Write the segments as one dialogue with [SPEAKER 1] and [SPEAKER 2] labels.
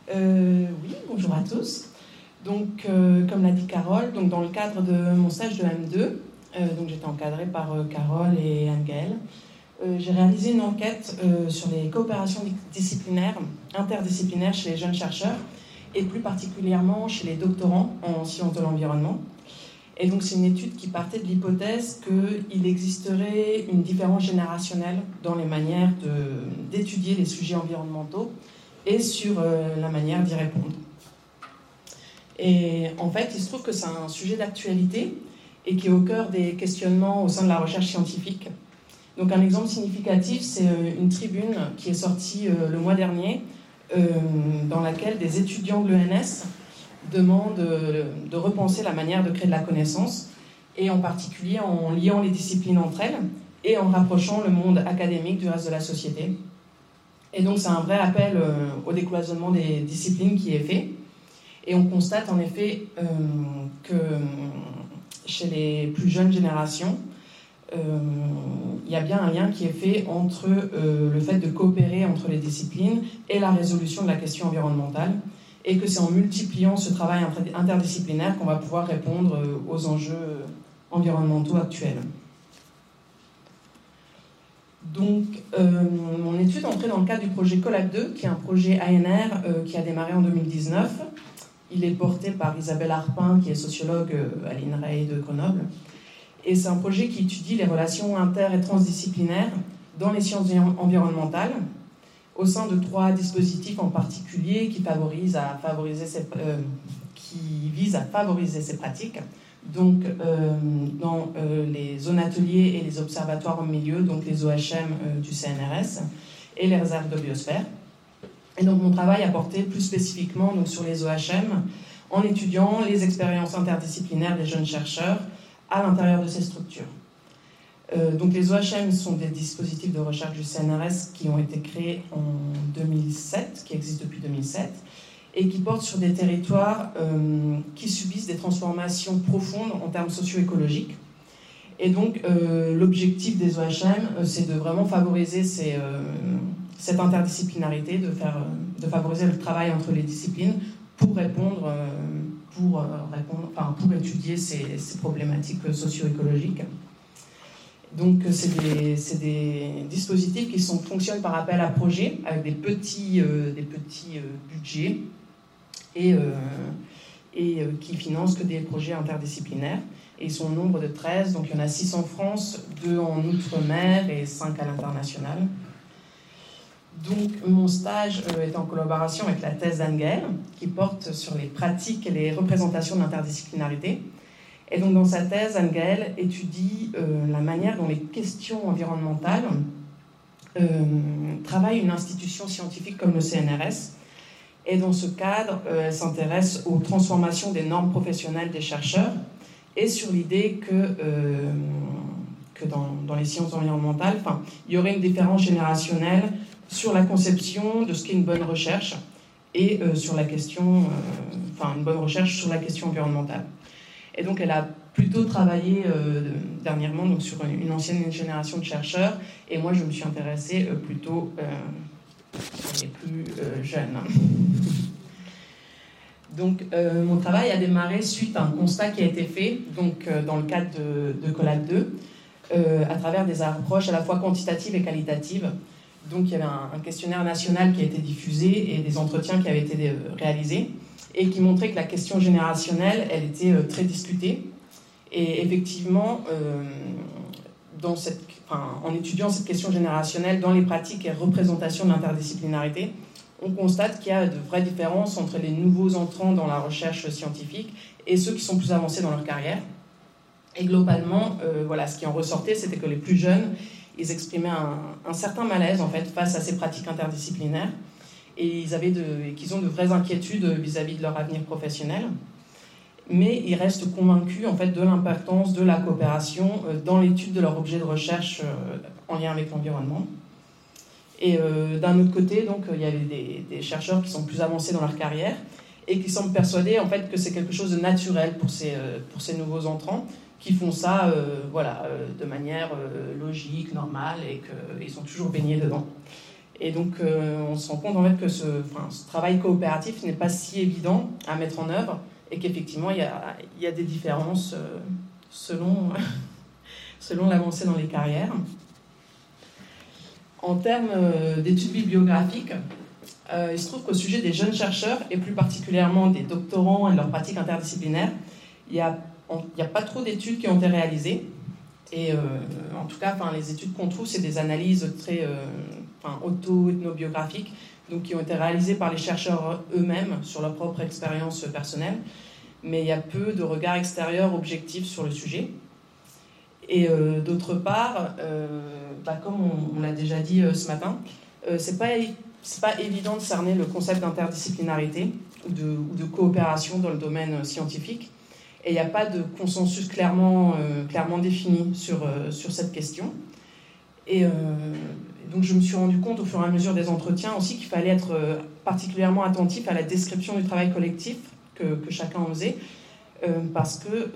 [SPEAKER 1] Oui, bonjour à tous. Donc, comme l'a dit Carole, donc dans le cadre de mon stage de M2, donc j'étais encadrée par Carole et Anne-Gaëlle, j'ai réalisé une enquête sur les coopérations disciplinaires, interdisciplinaires chez les jeunes chercheurs, et plus particulièrement chez les doctorants en sciences de l'environnement. Et donc c'est une étude qui partait de l'hypothèse qu'il existerait une différence générationnelle dans les manières d'étudier les sujets environnementaux et sur la manière d'y répondre. Et en fait, il se trouve que c'est un sujet d'actualité et qui est au cœur des questionnements au sein de la recherche scientifique. Donc un exemple significatif, c'est une tribune qui est sortie le mois dernier, dans laquelle des étudiants de l'ENS demandent de repenser la manière de créer de la connaissance, et en particulier en liant les disciplines entre elles et en rapprochant le monde académique du reste de la société. Et donc c'est un vrai appel au décloisonnement des disciplines qui est fait. Et on constate en effet que chez les plus jeunes générations, il y a bien un lien qui est fait entre le fait de coopérer entre les disciplines et la résolution de la question environnementale, et que c'est en multipliant ce travail interdisciplinaire qu'on va pouvoir répondre aux enjeux environnementaux actuels. Donc, mon étude entrait dans le cadre du projet COLAC2, qui est un projet ANR qui a démarré en 2019. Il est porté par Isabelle Arpin, qui est sociologue à l'INRAE de Grenoble. Et c'est un projet qui étudie les relations inter- et transdisciplinaires dans les sciences environnementales, au sein de 3 dispositifs en particulier qui visent à favoriser ces pratiques. Donc, dans les zones ateliers et les observatoires au milieu, donc les OHM du CNRS, et les réserves de biosphère. Et donc, mon travail a porté plus spécifiquement donc, sur les OHM, en étudiant les expériences interdisciplinaires des jeunes chercheurs à l'intérieur de ces structures. Donc les OHM sont des dispositifs de recherche du CNRS qui ont été créés en 2007, qui existent depuis 2007, et qui portent sur des territoires qui subissent des transformations profondes en termes socio-écologiques. Et donc l'objectif des OHM, c'est de vraiment favoriser cette interdisciplinarité, de favoriser le travail entre les disciplines pour étudier ces problématiques socio-écologiques. Donc, c'est des dispositifs qui fonctionnent par appel à projet, avec des petits budgets et qui financent que des projets interdisciplinaires. Et ils sont au nombre de 13, donc il y en a 6 en France, 2 en Outre-mer et 5 à l'international. Donc, mon stage est en collaboration avec la thèse d'Anne-Gaëlle, qui porte sur les pratiques et les représentations de l'interdisciplinarité. Et donc, dans sa thèse, Anne-Gaëlle étudie la manière dont les questions environnementales travaillent une institution scientifique comme le CNRS. Et dans ce cadre, elle s'intéresse aux transformations des normes professionnelles des chercheurs et sur l'idée que dans les sciences environnementales, il y aurait une différence générationnelle sur la conception de ce qu'est une bonne recherche et sur la question, une bonne recherche sur la question environnementale. Et donc, elle a plutôt travaillé dernièrement donc, sur une ancienne génération de chercheurs, et moi, je me suis intéressée plutôt sur les plus jeunes. Donc, mon travail a démarré suite à un constat qui a été fait donc, dans le cadre de COLAC2, à travers des approches à la fois quantitatives et qualitatives. Donc, il y avait un questionnaire national qui a été diffusé et des entretiens qui avaient été réalisés, et qui montrait que la question générationnelle, elle était très discutée. Et effectivement, en étudiant cette question générationnelle dans les pratiques et représentations de l'interdisciplinarité, on constate qu'il y a de vraies différences entre les nouveaux entrants dans la recherche scientifique et ceux qui sont plus avancés dans leur carrière. Et globalement, ce qui en ressortait, c'était que les plus jeunes, ils exprimaient un certain malaise en fait, face à ces pratiques interdisciplinaires, et qu'ils ont de vraies inquiétudes vis-à-vis de leur avenir professionnel. Mais ils restent convaincus en fait, de l'importance de la coopération dans l'étude de leur objet de recherche en lien avec l'environnement. Et d'un autre côté, donc, il y avait des chercheurs qui sont plus avancés dans leur carrière et qui semblent persuadés en fait, que c'est quelque chose de naturel pour ces nouveaux entrants, qui font ça de manière logique, normale, et qu'ils sont toujours baignés dedans. Et donc, on se rend compte en fait que ce travail coopératif n'est pas si évident à mettre en œuvre et qu'effectivement, il y a des différences selon l'avancée dans les carrières. En termes d'études bibliographiques, il se trouve qu'au sujet des jeunes chercheurs, et plus particulièrement des doctorants et de leurs pratiques interdisciplinaires, il n'y a pas trop d'études qui ont été réalisées. Et en tout cas, les études qu'on trouve, c'est des analyses très auto-ethnobiographiques, donc qui ont été réalisées par les chercheurs eux-mêmes sur leur propre expérience personnelle. Mais il y a peu de regards extérieurs objectifs sur le sujet. Et d'autre part, comme on l'a déjà dit ce matin, c'est pas évident de cerner le concept d'interdisciplinarité ou de coopération dans le domaine scientifique. Et il n'y a pas de consensus clairement défini sur cette question. Et donc je me suis rendu compte au fur et à mesure des entretiens aussi qu'il fallait être particulièrement attentif à la description du travail collectif que chacun faisait, parce que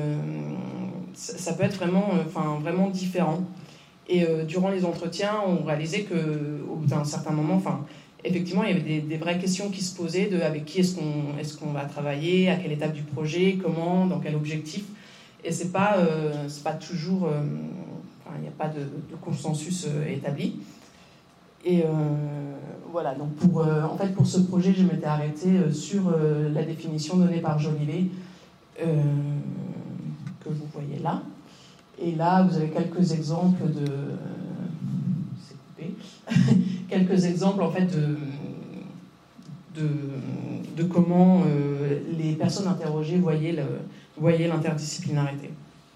[SPEAKER 1] ça peut être vraiment différent. Et durant les entretiens, on réalisait qu'au bout d'un certain moment, effectivement, il y avait des vraies questions qui se posaient de avec qui est-ce qu'on va travailler, à quelle étape du projet, comment, dans quel objectif. Et c'est pas toujours... il n'y a pas de consensus établi. Et voilà, donc pour ce projet, je m'étais arrêtée sur la définition donnée par Jolivet, que vous voyez là. Et là, vous avez quelques exemples c'est coupé. Quelques exemples en fait de comment les personnes interrogées voyaient l'interdisciplinarité.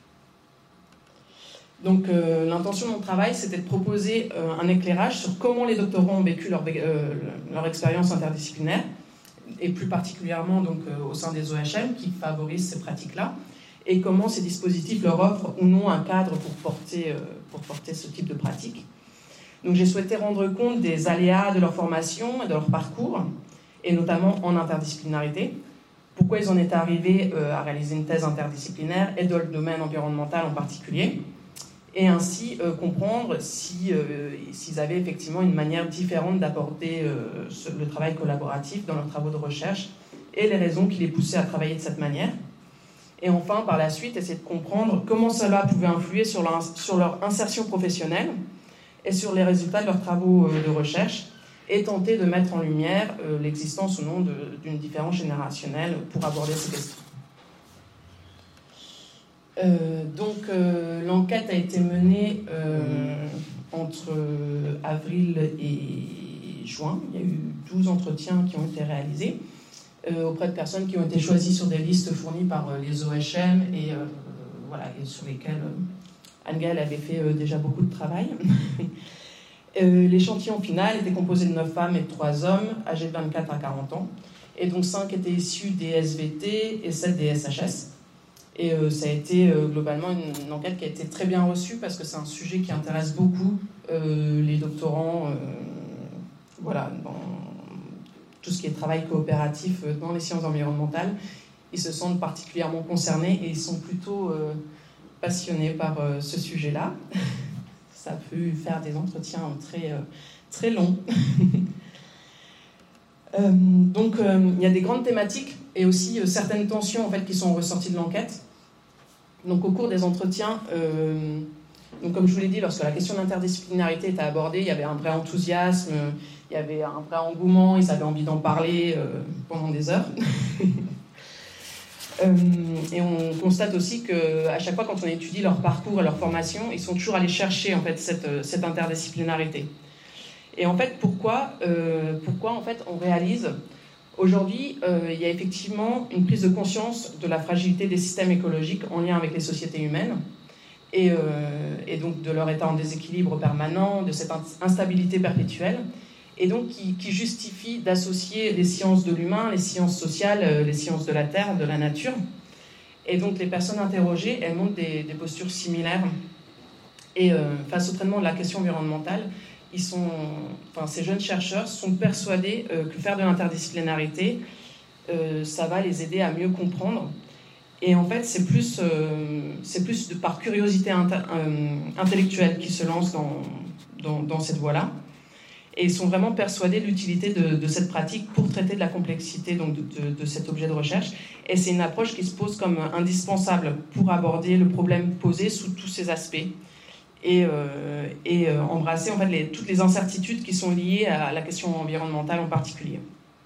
[SPEAKER 1] Donc l'intention de mon travail, c'était de proposer un éclairage sur comment les doctorants ont vécu leur expérience interdisciplinaire, et plus particulièrement donc, au sein des OHM qui favorisent ces pratiques-là, et comment ces dispositifs leur offrent ou non un cadre pour porter ce type de pratique. Donc j'ai souhaité rendre compte des aléas de leur formation et de leur parcours, et notamment en interdisciplinarité, pourquoi ils en étaient arrivés à réaliser une thèse interdisciplinaire, et dans le domaine environnemental en particulier, et ainsi comprendre s'ils avaient effectivement une manière différente d'aborder le travail collaboratif dans leurs travaux de recherche, et les raisons qui les poussaient à travailler de cette manière. Et enfin, par la suite, essayer de comprendre comment cela pouvait influer sur leur insertion professionnelle et sur les résultats de leurs travaux de recherche, et tenter de mettre en lumière l'existence ou non d'une différence générationnelle pour aborder ces questions. L'enquête a été menée entre avril et juin. Il y a eu 12 entretiens qui ont été réalisés auprès de personnes qui ont été choisies sur des listes fournies par les OHM et sur lesquelles Anne-Gaëlle avait fait déjà beaucoup de travail. L'échantillon final était composé de 9 femmes et de 3 hommes âgés de 24 à 40 ans. Et donc 5 étaient issus des SVT et 7 des SHS. Et ça a été globalement une enquête qui a été très bien reçue parce que c'est un sujet qui intéresse beaucoup les doctorants dans tout ce qui est travail coopératif dans les sciences environnementales. Ils se sentent particulièrement concernés et ils sont plutôt passionnés par ce sujet-là. Ça a pu faire des entretiens très, très longs. Il y a des grandes thématiques et aussi certaines tensions en fait, qui sont ressorties de l'enquête. Donc, au cours des entretiens, comme je vous l'ai dit, lorsque la question de l'interdisciplinarité était abordée, il y avait un vrai enthousiasme, il y avait un vrai engouement, ils avaient envie d'en parler pendant des heures. Et on constate aussi qu'à chaque fois, quand on étudie leur parcours et leur formation, ils sont toujours allés chercher en fait, cette interdisciplinarité. Et en fait, pourquoi en fait, on réalise aujourd'hui, il y a effectivement une prise de conscience de la fragilité des systèmes écologiques en lien avec les sociétés humaines et donc de leur état en déséquilibre permanent, de cette instabilité perpétuelle, et donc qui justifie d'associer les sciences de l'humain, les sciences sociales, les sciences de la terre, de la nature. Et donc les personnes interrogées, elles montrent des postures similaires. Et face au traitement de la question environnementale, ces jeunes chercheurs sont persuadés que faire de l'interdisciplinarité, ça va les aider à mieux comprendre. Et en fait, c'est plus par curiosité intellectuelle qu'ils se lancent dans cette voie-là. Et ils sont vraiment persuadés de l'utilité de cette pratique pour traiter de la complexité donc de cet objet de recherche. Et c'est une approche qui se pose comme indispensable pour aborder le problème posé sous tous ses aspects et embrasser en fait toutes les incertitudes qui sont liées à la question environnementale en particulier.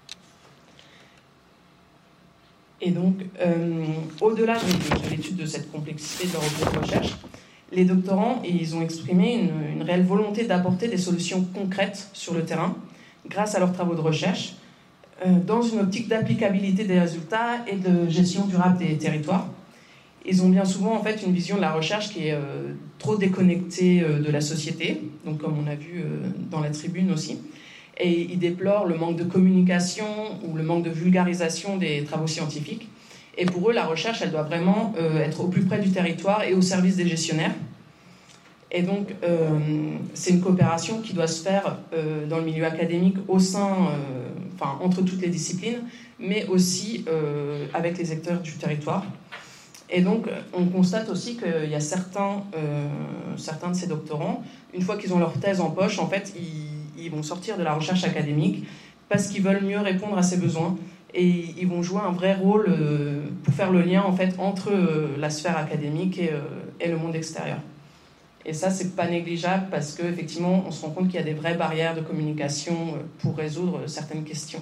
[SPEAKER 1] Et donc, au-delà de l'étude de cette complexité de leur objet de recherche, les doctorants, ils ont exprimé une réelle volonté d'apporter des solutions concrètes sur le terrain grâce à leurs travaux de recherche, dans une optique d'applicabilité des résultats et de gestion durable des territoires. Ils ont bien souvent en fait une vision de la recherche qui est trop déconnectée de la société, donc comme on a vu dans la tribune aussi, et ils déplorent le manque de communication ou le manque de vulgarisation des travaux scientifiques. Et pour eux, la recherche, elle doit vraiment être au plus près du territoire et au service des gestionnaires. Et donc, c'est une coopération qui doit se faire dans le milieu académique au sein, entre toutes les disciplines, mais aussi avec les acteurs du territoire. Et donc, on constate aussi qu'il y a certains de ces doctorants, une fois qu'ils ont leur thèse en poche, en fait, ils vont sortir de la recherche académique parce qu'ils veulent mieux répondre à ces besoins. Et ils vont jouer un vrai rôle pour faire le lien en fait, entre la sphère académique et le monde extérieur. Et ça, c'est pas négligeable parce qu'effectivement, on se rend compte qu'il y a des vraies barrières de communication pour résoudre certaines questions.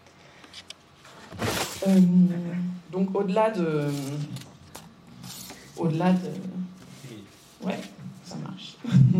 [SPEAKER 1] Donc, au-delà de... Ouais, ça marche.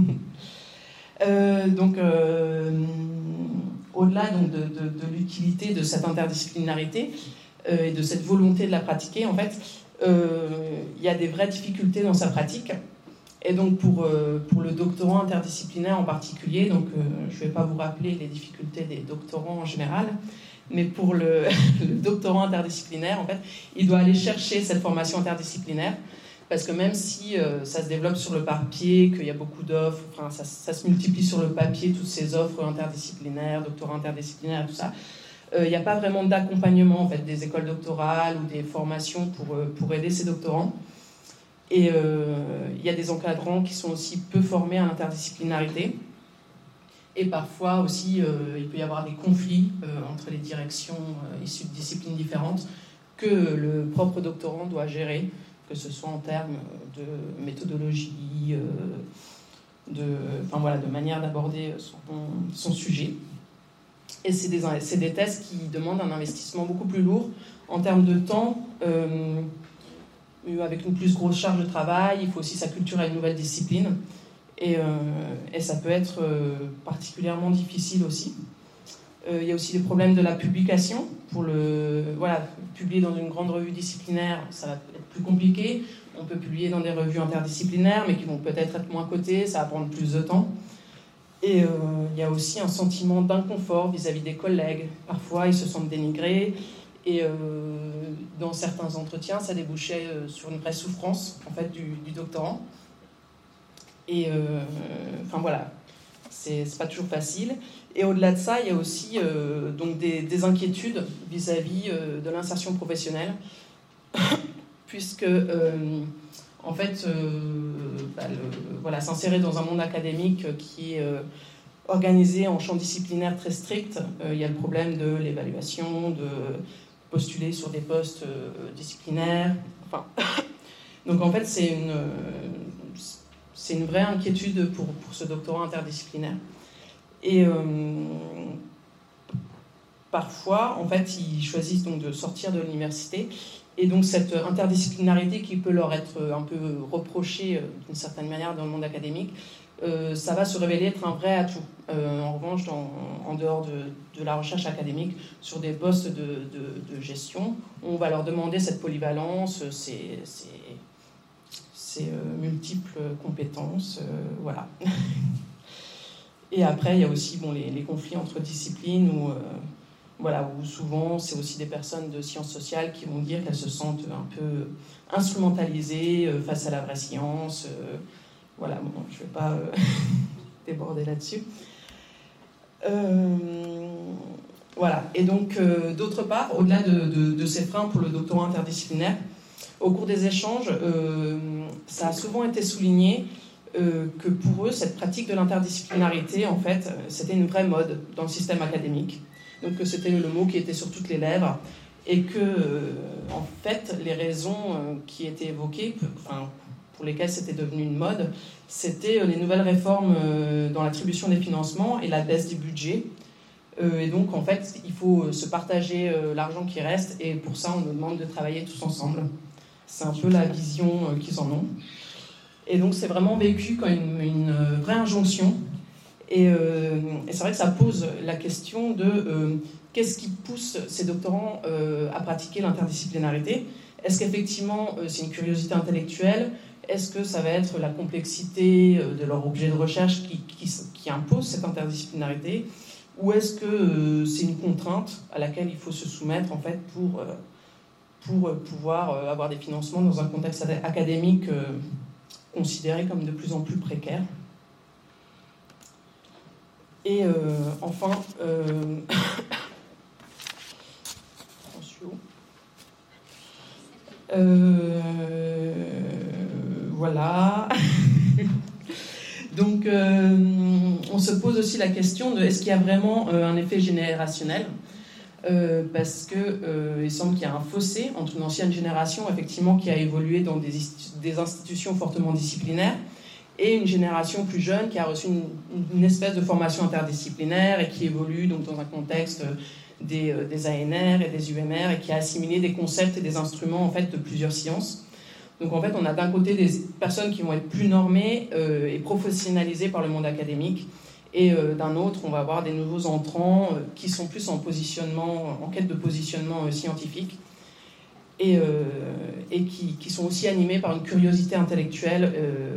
[SPEAKER 1] Au-delà donc, de l'utilité de cette interdisciplinarité et de cette volonté de la pratiquer, en fait, il y a des vraies difficultés dans sa pratique. Et donc pour le doctorant interdisciplinaire en particulier, donc je ne vais pas vous rappeler les difficultés des doctorants en général, mais pour le doctorant interdisciplinaire, en fait, il doit aller chercher cette formation interdisciplinaire. Parce que même si ça se développe sur le papier, qu'il y a beaucoup d'offres, enfin, ça se multiplie sur le papier, toutes ces offres interdisciplinaires, doctorats interdisciplinaires, tout ça, il n'y a pas vraiment d'accompagnement en fait, des écoles doctorales ou des formations pour aider ces doctorants. Et il y a des encadrants qui sont aussi peu formés à l'interdisciplinarité. Et parfois aussi, il peut y avoir des conflits entre les directions issues de disciplines différentes que le propre doctorant doit gérer, que ce soit en termes de méthodologie, de manière d'aborder son sujet. Et c'est des thèses qui demandent un investissement beaucoup plus lourd en termes de temps, avec une plus grosse charge de travail. Il faut aussi s'acculturer à une nouvelle discipline. Et ça peut être particulièrement difficile aussi. Il y a aussi des problèmes de la publication. Publier dans une grande revue disciplinaire, ça va être plus compliqué. On peut publier dans des revues interdisciplinaires, mais qui vont peut-être être moins cotées, ça va prendre plus de temps. Et il y a aussi un sentiment d'inconfort vis-à-vis des collègues. Parfois, ils se sentent dénigrés. Et dans certains entretiens, ça débouchait sur une vraie souffrance en fait, du doctorant. Et c'est pas toujours facile. Et au-delà de ça, il y a aussi donc des inquiétudes vis-à-vis de l'insertion professionnelle, puisque en fait, s'insérer dans un monde académique qui est organisé en champ disciplinaire très strict, il y a le problème de l'évaluation, de postuler sur des postes disciplinaires. Enfin, donc en fait, c'est une vraie inquiétude pour ce doctorat interdisciplinaire. Et parfois, en fait, ils choisissent donc de sortir de l'université. Et donc cette interdisciplinarité qui peut leur être un peu reprochée d'une certaine manière dans le monde académique, ça va se révéler être un vrai atout. En revanche, en dehors de la recherche académique, sur des postes de gestion, on va leur demander cette polyvalence, ces multiples compétences, voilà. Et après, il y a aussi les conflits entre disciplines où souvent c'est aussi des personnes de sciences sociales qui vont dire qu'elles se sentent un peu instrumentalisées face à la vraie science. Je ne vais pas déborder là-dessus. Et donc, d'autre part, au-delà de ces freins pour le doctorat interdisciplinaire, au cours des échanges, ça a souvent été souligné que pour eux, cette pratique de l'interdisciplinarité, en fait, c'était une vraie mode dans le système académique. Donc que c'était le mot qui était sur toutes les lèvres, et que, en fait, les raisons qui étaient évoquées, pour lesquelles c'était devenu une mode, c'était les nouvelles réformes dans l'attribution des financements et la baisse des budgets. Et donc, en fait, il faut se partager l'argent qui reste, et pour ça, on nous demande de travailler tous ensemble. C'est un peu la vision qu'ils en ont. Et donc, c'est vraiment vécu comme une vraie injonction. Et c'est vrai que ça pose la question de qu'est-ce qui pousse ces doctorants à pratiquer l'interdisciplinarité. Est-ce qu'effectivement, c'est une curiosité intellectuelle? Est-ce que ça va être la complexité de leur objet de recherche qui impose cette interdisciplinarité? Ou est-ce que c'est une contrainte à laquelle il faut se soumettre en fait, pour pouvoir avoir des financements dans un contexte académique considéré comme de plus en plus précaire? Et enfin, voilà. Donc, on se pose aussi la question de est-ce qu'il y a vraiment un effet générationnel, parce que il semble qu'il y a un fossé entre une ancienne génération, effectivement, qui a évolué dans des institutions fortement disciplinaires, et une génération plus jeune qui a reçu une espèce de formation interdisciplinaire et qui évolue donc dans un contexte des ANR et des UMR et qui a assimilé des concepts et des instruments en fait, de plusieurs sciences. Donc en fait, on a d'un côté des personnes qui vont être plus normées et professionnalisées par le monde académique, et d'un autre, on va avoir des nouveaux entrants qui sont plus en quête de positionnement scientifique, et qui sont aussi animés par une curiosité intellectuelle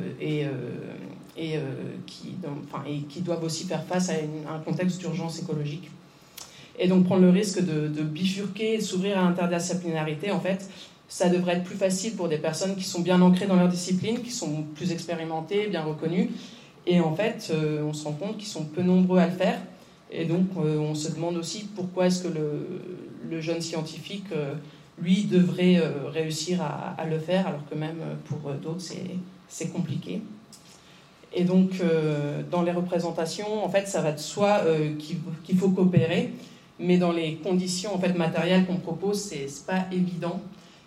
[SPEAKER 1] qui doivent aussi faire face à un contexte d'urgence écologique. Et donc prendre le risque de bifurquer et de s'ouvrir à l'interdisciplinarité, en fait, ça devrait être plus facile pour des personnes qui sont bien ancrées dans leur discipline, qui sont plus expérimentées, bien reconnues. Et en fait, on se rend compte qu'ils sont peu nombreux à le faire. Et donc, on se demande aussi pourquoi est-ce que le jeune scientifique, lui, devrait réussir à le faire, alors que même pour d'autres, c'est compliqué. Et donc, dans les représentations, en fait, ça va de soi qu'il faut coopérer, mais dans les conditions en fait, matérielles qu'on propose, c'est pas évident.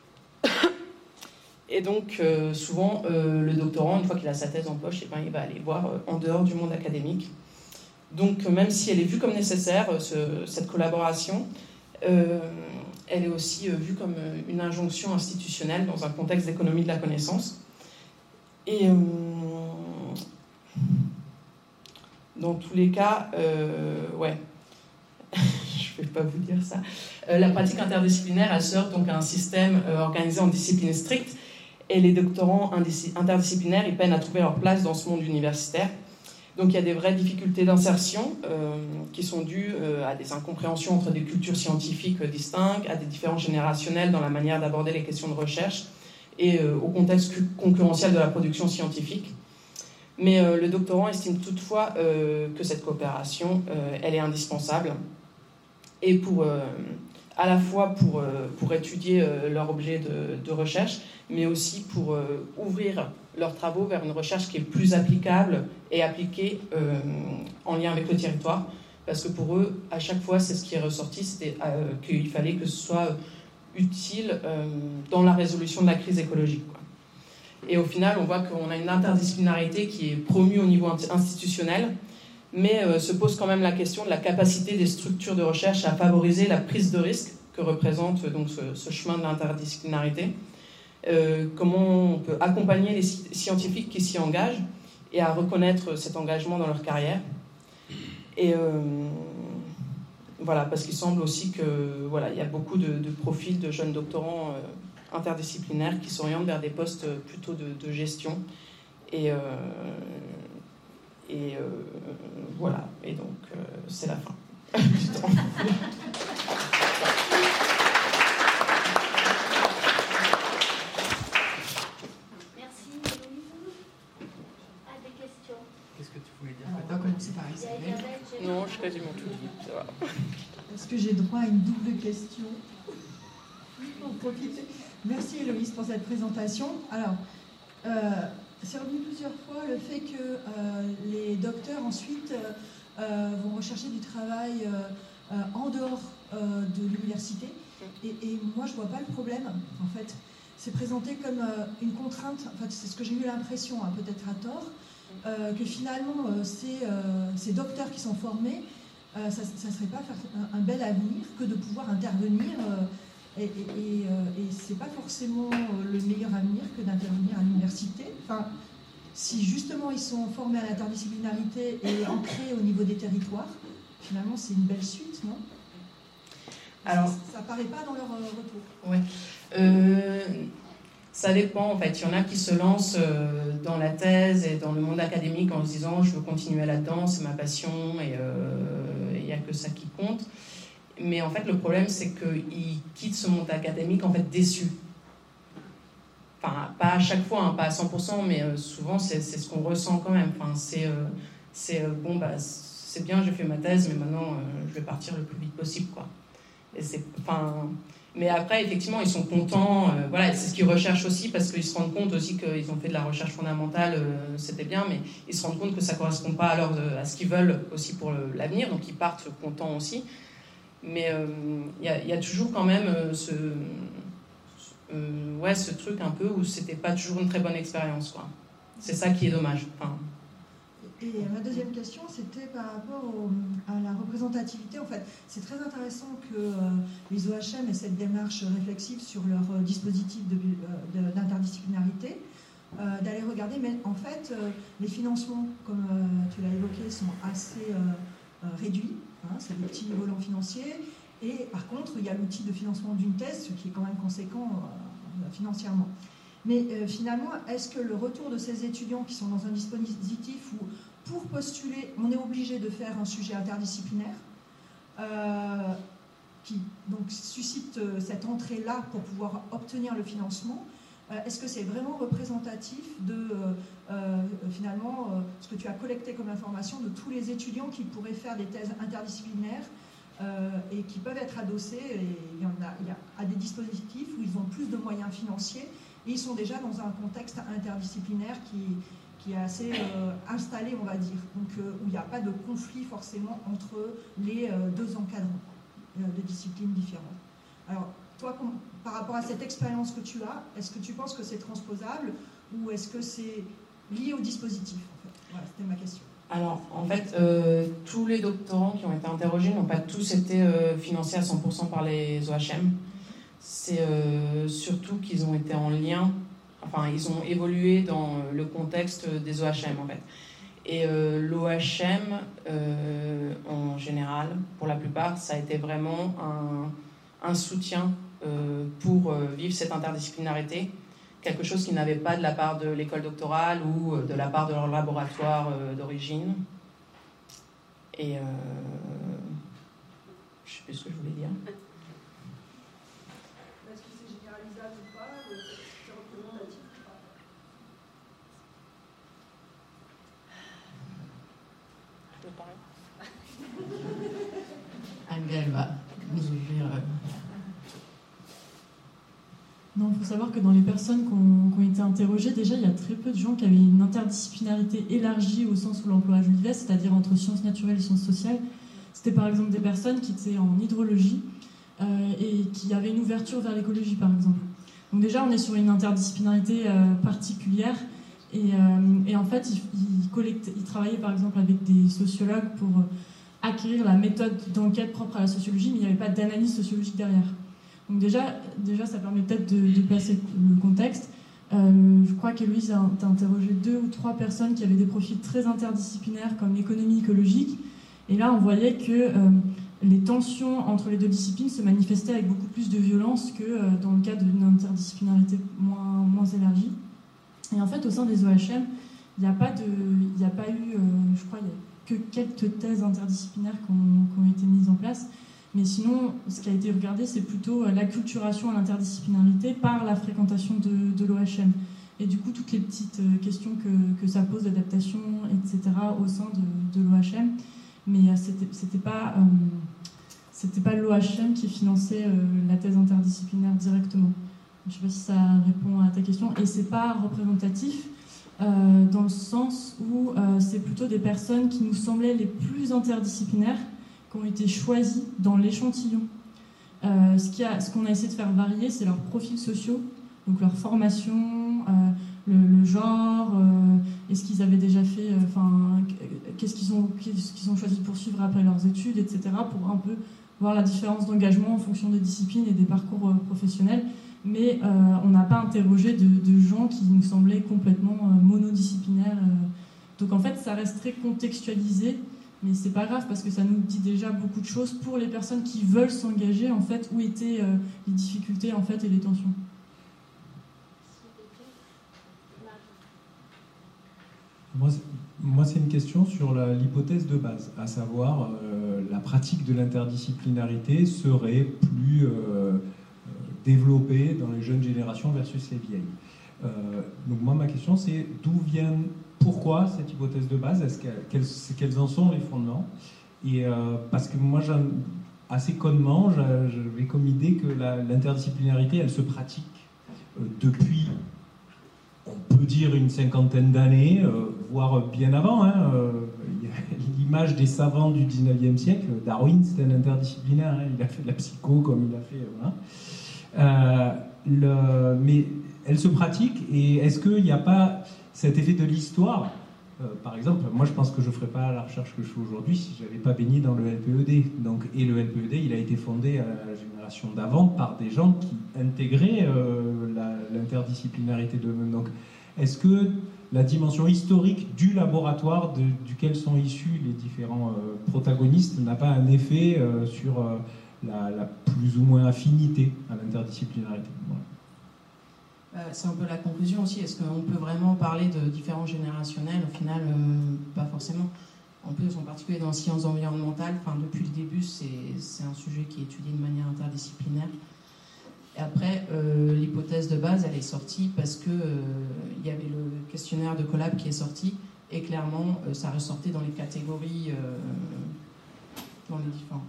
[SPEAKER 1] Et donc, souvent, le doctorant, une fois qu'il a sa thèse en poche, il va aller voir en dehors du monde académique. Donc, même si elle est vue comme nécessaire, cette collaboration, elle est aussi vue comme une injonction institutionnelle dans un contexte d'économie de la connaissance. Et dans tous les cas, ouais, je ne vais pas vous dire ça. La pratique interdisciplinaire, elle sert donc à un système organisé en discipline stricte, et les doctorants interdisciplinaires, ils peinent à trouver leur place dans ce monde universitaire. Donc il y a des vraies difficultés d'insertion qui sont dues à des incompréhensions entre des cultures scientifiques distinctes, à des différences générationnelles dans la manière d'aborder les questions de recherche et au contexte concurrentiel de la production scientifique. Mais le doctorant estime toutefois que cette coopération, elle est indispensable, et à la fois pour étudier leur objet de recherche, mais aussi pour ouvrir leurs travaux vers une recherche qui est plus applicable et appliquée en lien avec le territoire. Parce que pour eux, à chaque fois, c'est ce qui est ressorti, c'était qu'il fallait que ce soit utile dans la résolution de la crise écologique, quoi. Et au final, on voit qu'on a une interdisciplinarité qui est promue au niveau institutionnel, mais se pose quand même la question de la capacité des structures de recherche à favoriser la prise de risque que représente donc ce chemin de l'interdisciplinarité. Comment on peut accompagner les scientifiques qui s'y engagent et à reconnaître cet engagement dans leur carrière. Et voilà, parce qu'il semble aussi que voilà, il y a beaucoup de profils de jeunes doctorants interdisciplinaires qui s'orientent vers des postes plutôt de gestion. Et voilà, et donc c'est la fin du temps.
[SPEAKER 2] Merci. Des questions?
[SPEAKER 3] Qu'est-ce que tu voulais dire?
[SPEAKER 4] On va commencer par Isabelle.
[SPEAKER 1] Non, je quasiment tout dit, ça va.
[SPEAKER 4] Est-ce que j'ai droit à une double question pour profiter? Merci Héloïse pour cette présentation. Alors, C'est revenu plusieurs fois le fait que les docteurs ensuite vont rechercher du travail en dehors de l'université. Et moi, je ne vois pas le problème, en fait. C'est présenté comme une contrainte, en fait, c'est ce que j'ai eu l'impression, hein, peut-être à tort, que finalement, ces docteurs qui sont formés, ça ne serait pas un bel avenir que de pouvoir intervenir. Et c'est pas forcément le meilleur avenir que d'intervenir à l'université. Enfin, si justement ils sont formés à l'interdisciplinarité et ancrés au niveau des territoires, finalement c'est une belle suite, non? Alors, ça paraît pas dans leur retour.
[SPEAKER 1] Ouais. Ça dépend en fait. Il y en a qui se lancent dans la thèse et dans le monde académique en se disant je veux continuer là-dedans, c'est ma passion et il n'y a que ça qui compte. Mais en fait, le problème, c'est qu'ils quittent ce monde académique en fait déçus. Enfin, pas à chaque fois, hein, pas à 100%, mais souvent, c'est ce qu'on ressent quand même. Enfin, bon, bah, c'est bien, j'ai fait ma thèse, mais maintenant, je vais partir le plus vite possible, quoi. Et mais après, effectivement, ils sont contents. Voilà, c'est ce qu'ils recherchent aussi, parce qu'ils se rendent compte aussi qu'ils ont fait de la recherche fondamentale, c'était bien, mais ils se rendent compte que ça ne correspond pas à ce qu'ils veulent aussi pour l'avenir, donc ils partent contents aussi. Mais il y a toujours quand même ce truc un peu où c'était pas toujours une très bonne expérience, quoi. C'est ça qui est dommage. Enfin.
[SPEAKER 4] Et ma deuxième question, c'était par rapport à la représentativité. En fait, c'est très intéressant que les OHM aient cette démarche réflexive sur leur dispositif d'interdisciplinarité, d'aller regarder. Mais en fait, les financements, comme tu l'as évoqué, sont assez réduits. Hein, c'est des petits volants financiers. Et par contre, il y a l'outil de financement d'une thèse, ce qui est quand même conséquent financièrement. Mais finalement, est-ce que le retour de ces étudiants qui sont dans un dispositif où, pour postuler, on est obligé de faire un sujet interdisciplinaire, qui donc suscite cette entrée-là pour pouvoir obtenir le financement, est-ce que c'est vraiment représentatif de, finalement, ce que tu as collecté comme information de tous les étudiants qui pourraient faire des thèses interdisciplinaires et qui peuvent être adossés, et il y a des dispositifs où ils ont plus de moyens financiers et ils sont déjà dans un contexte interdisciplinaire qui est assez installé, on va dire, donc où il n'y a pas de conflit forcément entre les deux encadrants de disciplines différentes. Alors, toi, par rapport à cette expérience que tu as, est-ce que tu penses que c'est transposable ou est-ce que c'est lié au dispositif, en fait? Voilà, c'était ma question.
[SPEAKER 1] Alors, en fait, tous les doctorants qui ont été interrogés n'ont pas tous été financés à 100% par les OHM. C'est surtout qu'ils ont été en lien, enfin, ils ont évolué dans le contexte des OHM, en fait. Et l'OHM, en général, pour la plupart, ça a été vraiment un soutien pour vivre cette interdisciplinarité, quelque chose qu'ils n'avaient pas de la part de l'école doctorale ou de la part de leur laboratoire d'origine. Et je ne sais plus ce que je voulais dire.
[SPEAKER 4] Est-ce que c'est généralisable ou pas? C'est représentatif ou pas?
[SPEAKER 1] Je peux parler?
[SPEAKER 3] Anne-Gaëlle va nous ouvrir.
[SPEAKER 5] Non, il faut savoir que dans les personnes qui ont été interrogées, déjà, il y a très peu de gens qui avaient une interdisciplinarité élargie au sens où l'emploi je le disais, c'est-à-dire entre sciences naturelles et sciences sociales. C'était par exemple des personnes qui étaient en hydrologie et qui avaient une ouverture vers l'écologie, par exemple. Donc déjà, on est sur une interdisciplinarité particulière et en fait, ils travaillaient par exemple avec des sociologues pour acquérir la méthode d'enquête propre à la sociologie, mais il n'y avait pas d'analyse sociologique derrière. Donc déjà, ça permet peut-être de placer le contexte. Je crois qu'Héloïse t'a interrogé 2 ou 3 personnes qui avaient des profils très interdisciplinaires comme l'économie écologique. Et là, on voyait que les tensions entre les deux disciplines se manifestaient avec beaucoup plus de violence que dans le cas d'une interdisciplinarité moins élargie. Et en fait, au sein des OHM, il n'y a pas eu, je crois, il n'y a que quelques thèses interdisciplinaires qui ont été mises en place. Mais sinon, ce qui a été regardé, c'est plutôt l'acculturation à l'interdisciplinarité par la fréquentation de l'OHM. Et du coup, toutes les petites questions que ça pose d'adaptation, etc., au sein de l'OHM. Mais c'était pas l'OHM qui finançait la thèse interdisciplinaire directement. Je ne sais pas si ça répond à ta question. Et c'est pas représentatif. dans le sens où c'est plutôt des personnes qui nous semblaient les plus interdisciplinaires qui ont été choisies dans l'échantillon. Ce qu'on a essayé de faire varier, c'est leurs profils sociaux, donc leur formation, le genre, est-ce qu'ils avaient déjà fait, qu'est-ce qu'ils ont choisi de poursuivre après leurs études, etc., pour un peu voir la différence d'engagement en fonction des disciplines et des parcours professionnels. Mais on n'a pas interrogé de gens qui nous semblaient complètement monodisciplinaires. Donc en fait, ça reste très contextualisé, mais c'est pas grave parce que ça nous dit déjà beaucoup de choses pour les personnes qui veulent s'engager, en fait, où étaient les difficultés, en fait, et les tensions.
[SPEAKER 6] Moi, c'est une question sur l'hypothèse de base, à savoir la pratique de l'interdisciplinarité serait plus développée dans les jeunes générations versus les vieilles. Donc moi, ma question, c'est pourquoi cette hypothèse de base, quels en sont les fondements? Et parce que moi, assez connement, j'avais comme idée que l'interdisciplinarité, elle se pratique depuis, on peut dire, une cinquantaine d'années, voire bien avant. L'image des savants du 19e siècle, Darwin, c'était un interdisciplinaire, il a fait de la psycho comme il a fait... mais elle se pratique, et est-ce qu'il n'y a pas cet effet de l'histoire? Par exemple, moi je pense que je ne ferais pas la recherche que je fais aujourd'hui si je n'avais pas baigné dans le LPED. Et le LPED, il a été fondé à la génération d'avant par des gens qui intégraient l'interdisciplinarité d'eux-mêmes. Donc, est-ce que la dimension historique du laboratoire duquel sont issus les différents protagonistes n'a pas un effet sur la plus ou moins affinité à l'interdisciplinarité? Voilà.
[SPEAKER 3] C'est un peu la conclusion aussi. Est-ce qu'on peut vraiment parler de différences générationnelles? Au final, pas forcément. En plus, en particulier dans les sciences environnementales, depuis le début, c'est un sujet qui est étudié de manière interdisciplinaire. Et après, l'hypothèse de base, elle est sortie parce que il y avait le questionnaire de Collab qui est sorti, et clairement, ça ressortait dans les catégories, dans les différents.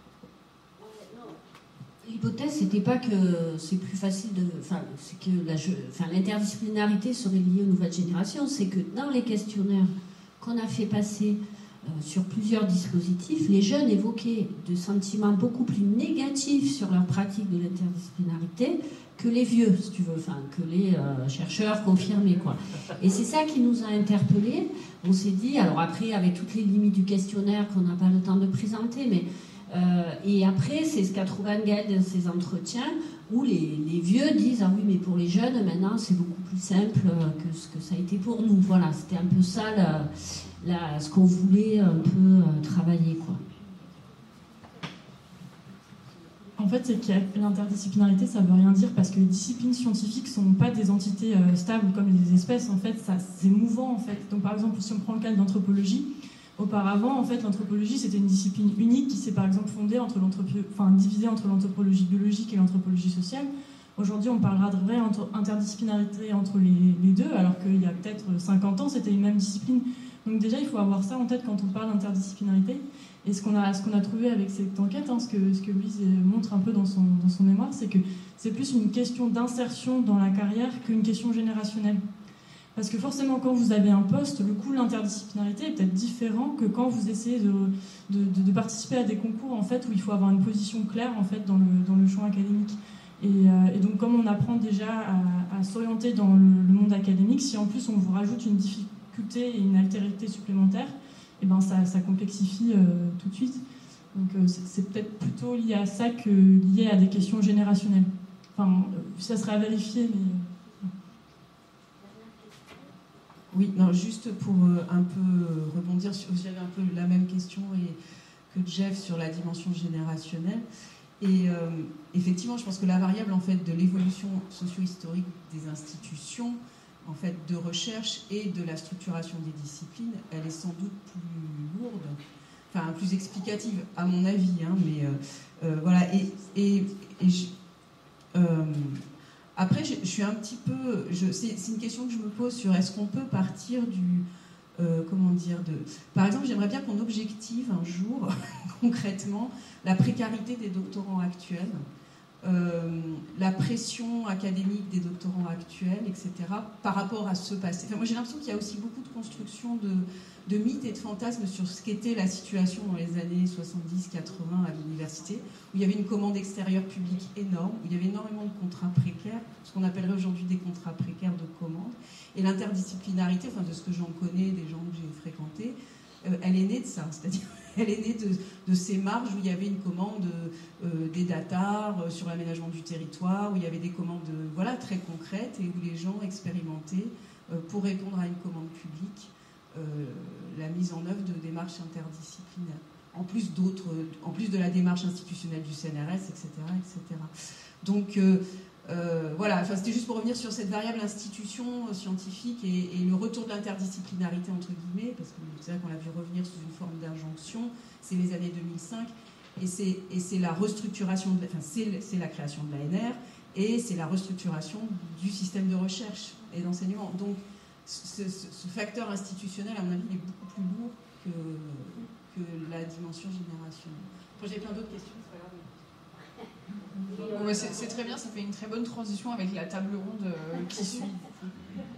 [SPEAKER 2] L'hypothèse, c'était pas que c'est plus facile c'est que l'interdisciplinarité serait liée aux nouvelles générations. C'est que dans les questionnaires qu'on a fait passer sur plusieurs dispositifs, les jeunes évoquaient des sentiments beaucoup plus négatifs sur leur pratique de l'interdisciplinarité que les vieux, si tu veux, que les chercheurs confirmés, quoi. Et c'est ça qui nous a interpellés. On s'est dit, alors après, avec toutes les limites du questionnaire qu'on n'a pas le temps de présenter, mais et après, c'est ce qu'a trouvé Anne-Gaëlle dans ses entretiens, où les vieux disent « Ah oui, mais pour les jeunes, maintenant, c'est beaucoup plus simple que ce que ça a été pour nous. » Voilà, c'était un peu ça ce qu'on voulait un peu travailler, quoi.
[SPEAKER 5] En fait, c'est que l'interdisciplinarité, ça veut rien dire parce que les disciplines scientifiques sont pas des entités stables comme les espèces. En fait, c'est mouvant, en fait. Donc, par exemple, si on prend le cas de l'anthropologie, auparavant, en fait, l'anthropologie, c'était une discipline unique qui s'est, par exemple, divisée entre l'anthropologie biologique et l'anthropologie sociale. Aujourd'hui, on parlera de vraie interdisciplinarité entre les deux, alors qu'il y a peut-être 50 ans, c'était une même discipline. Donc déjà, il faut avoir ça en tête quand on parle d'interdisciplinarité. Et ce qu'on a trouvé avec cette enquête, ce que Louise montre un peu dans son mémoire, c'est que c'est plus une question d'insertion dans la carrière qu'une question générationnelle. Parce que forcément, quand vous avez un poste, le coût de l'interdisciplinarité est peut-être différent que quand vous essayez de participer à des concours, en fait, où il faut avoir une position claire, en fait, dans le champ académique. Et donc, comme on apprend déjà à s'orienter dans le monde académique, si en plus on vous rajoute une difficulté et une altérité supplémentaire, et ben ça complexifie tout de suite. Donc c'est peut-être plutôt lié à ça que lié à des questions générationnelles. Enfin, ça serait à vérifier, mais...
[SPEAKER 7] Oui, non, juste pour un peu rebondir sur, j'avais un peu la même question que Jeff sur la dimension générationnelle. Et effectivement, je pense que la variable en fait de l'évolution socio-historique des institutions, en fait, de recherche et de la structuration des disciplines, elle est sans doute plus lourde, enfin plus explicative à mon avis. Voilà. Après, je suis un petit peu... c'est une question que je me pose sur est-ce qu'on peut partir du... Par exemple, j'aimerais bien qu'on objective un jour, concrètement, la précarité des doctorants actuels la pression académique des doctorants actuels, etc., par rapport à ce passé. Enfin, moi, j'ai l'impression qu'il y a aussi beaucoup de construction de mythes et de fantasmes sur ce qu'était la situation dans les années 70-80 à l'université, où il y avait une commande extérieure publique énorme, où il y avait énormément de contrats précaires, ce qu'on appellerait aujourd'hui des contrats précaires de commande, et l'interdisciplinarité, enfin de ce que j'en connais, des gens que j'ai fréquentés, elle est née de ça, c'est-à-dire elle est née de ces marges où il y avait une commande des datars sur l'aménagement du territoire, où il y avait des commandes très concrètes et où les gens expérimentaient pour répondre à une commande publique la mise en œuvre de démarches interdisciplinaires, en plus de la démarche institutionnelle du CNRS, etc. etc. Donc c'était juste pour revenir sur cette variable institution scientifique et le retour de l'interdisciplinarité entre guillemets, parce que c'est vrai qu'on l'a vu revenir sous une forme d'injonction, c'est les années 2005, et c'est la restructuration, c'est la création de l'ANR, et c'est la restructuration du système de recherche et d'enseignement. Donc ce facteur institutionnel, à mon avis, est beaucoup plus lourd que la dimension générationnelle. Bon, j'ai plein d'autres questions, c'est pas grave.
[SPEAKER 8] C'est très bien, ça fait une très bonne transition avec la table ronde qui suit.